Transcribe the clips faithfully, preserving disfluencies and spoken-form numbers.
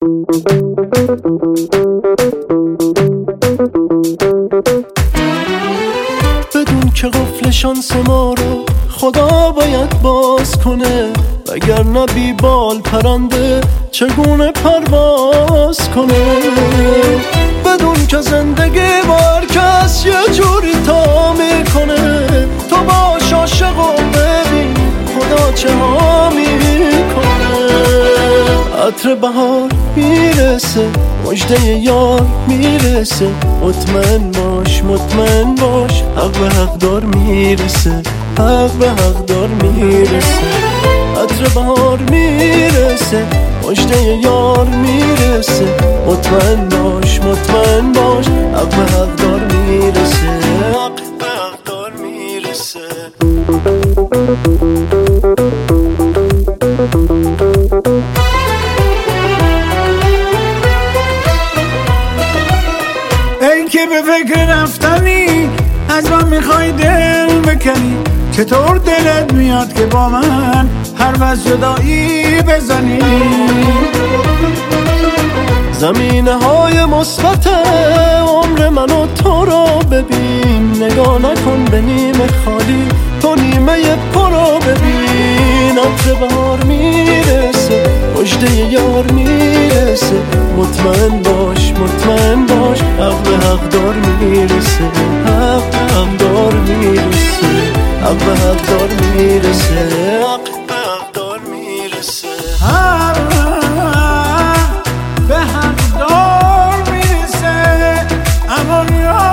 بدون که قفل شانس ما رو خدا باید باز کنه، وگر نبی بال پرنده چگونه پرواز کنه. بدون که زندگی بار کس یه جوری تا میکنه، تو باش عاشق و ببین خدا چه ها میکنه. عطر بهار میرسه، مژده یار میرسه، مطمئن باش مطمئن باش، حق به حق دار میرسه، حق به حق دار میرسه. عطر بهار میرسه، مژده یار میرسه، مطمئن باش مطمئن باش، حق به حق دار میرسه، حق به حق دار میرسه. ای که به فکر رفتنی از من میخوای دل بکنی، چطور دلت میاد که با من هر وز جدایی بزنی؟ زمینه های مثبت عمر من و تو رو ببین، نگاه نکن به نیمه خالی، تو نیمه پر رو ببین. عطر بهار میرسه، مژده یار میرسه، مطمئن باش مطمئن باش، حق به حق دار میرسه، حق به حق دار میرسه، حق به حق دار میرسه، حق به حق دار میرسه، حق به حق دار میرسه. امان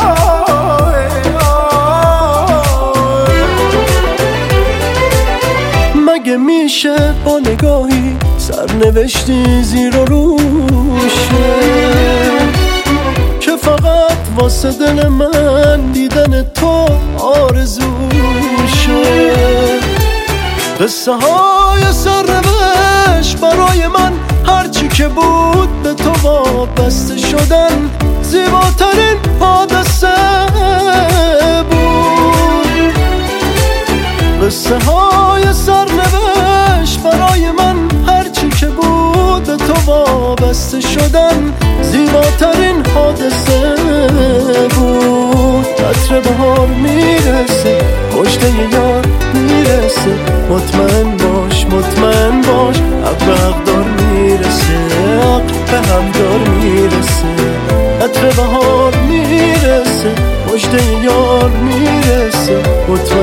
مگه میشه با نگاهی سرنوشتی زیر و روشه، که فقط واسه دل من دیدن تو آرزوشه. قصه های سرنوشت برای من هرچی که بود به تو وابسته شدن زیباترین حادثه بود. قصه های سرنوشت برای من هرچی که بود به تو وابسته شدن زیباترین حادثه بود. عطر بهار میرسه، مژده یار میرسه، مطمئن باش مطمئن باش، حق به حق دار میرسه، حق به حق دار میرسه. عطر بهار میرسه، مژده یار میرسه، مطمئن